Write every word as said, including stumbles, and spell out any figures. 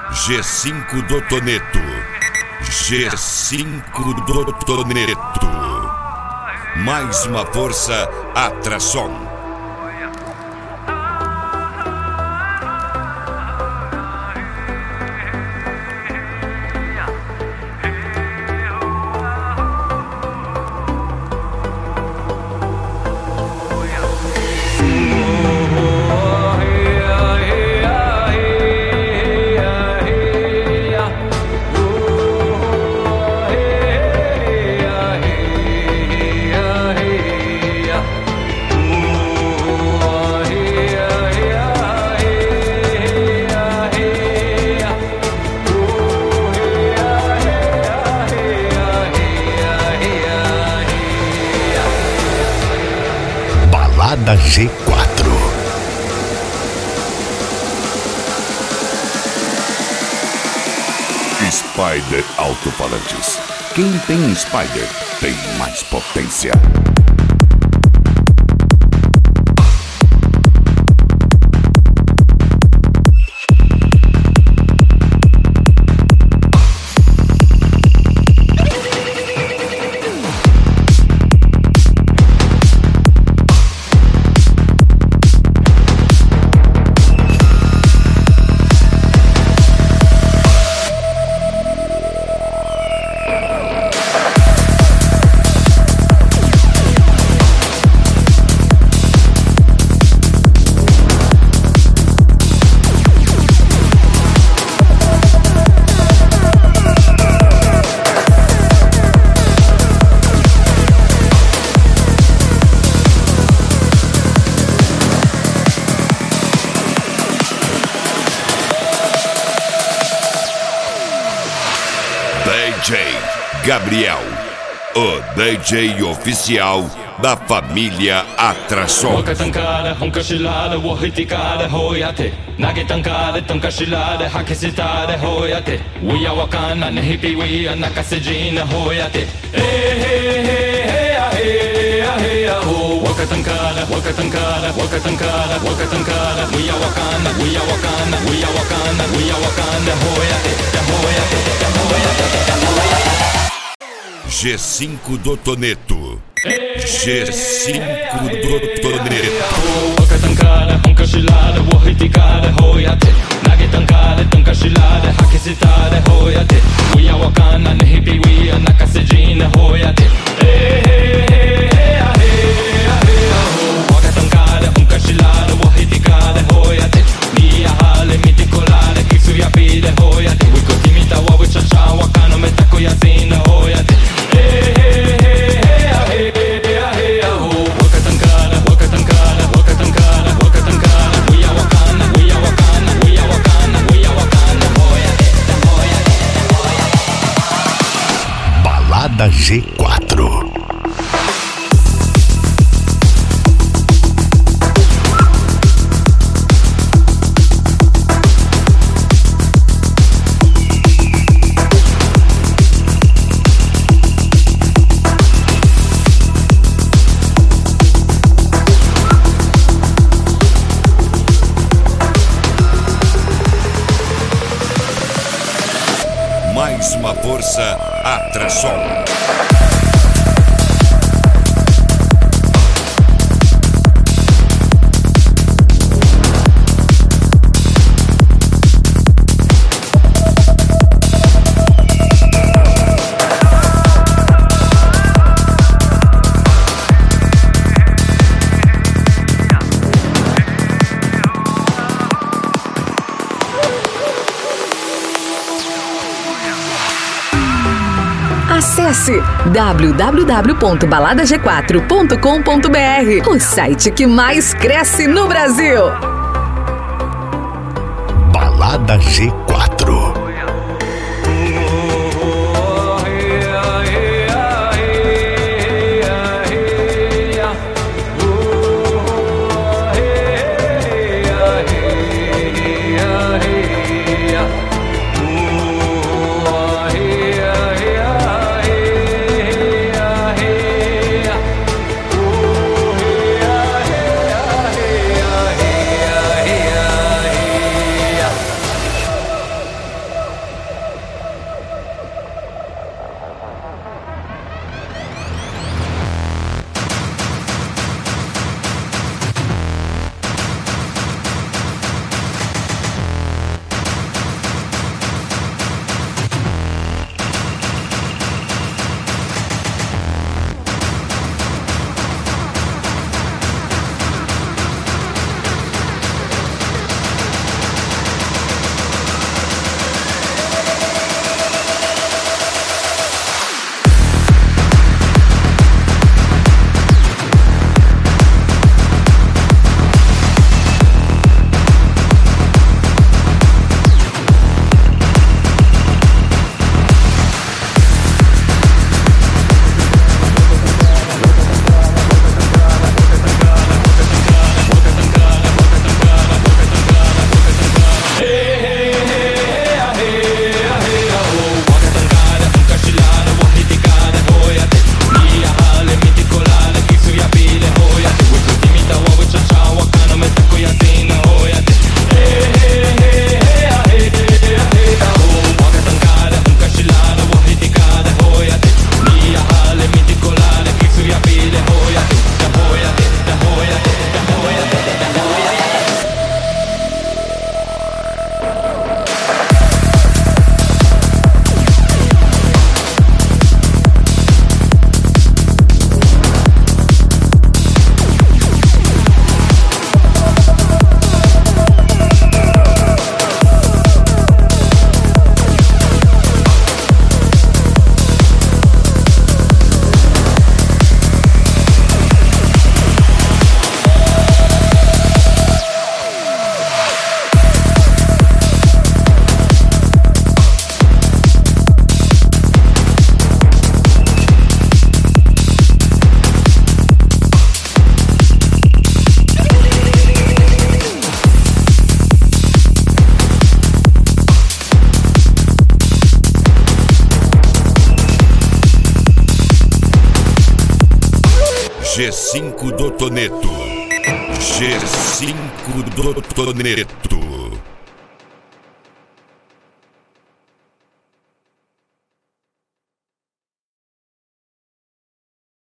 G cinco do Toneto. G cinco do Toneto. Mais uma força Atrason. Balada G quatro. Spider Alto-Falantes. Quem tem Spider tem mais potência. D J Gabriel, o D J oficial da família Atrason. Wakatankara, Wakatankara, Wakatankara, Wakatankara, we are Wakanda, we are Wakanda, we are Wakanda, we are Wakanda, hoyate, hoyate, hoyate, hoyate. G cinco do Toneto. G cinco do Toneto. Wakatankara, Hunkashilada, Wahitikada, hoyate, Nagitankara, Tunkashilada, Hakisitada, hoyate, we are Wakanda, Nihipi, we are Nakasejina, hoyate. Hey, hey, hey, hey, Wakatankara, Hunkashilada, Wahitikada, hoyate, Mia Hale, Mitikolada, Kisuya Pide, hoyate, Wikotimita, Wawichacha, Wakano, Metakoyazina, hoyate. Hey, hey, hey, hey, hey, Wakatankara, Wakatankara, Wakatankara, Wakatankara, we are Wakanda, we are Wakanda, we are Wakanda, we are Wakanda, hoyate, hoyate, hoyate. Balada G quatro. Mais uma força Atrason. Acesse w w w ponto balada g quatro ponto com ponto b r, o site que mais cresce no Brasil. Balada G quatro. G cinco do Toneto. G cinco do Toneto.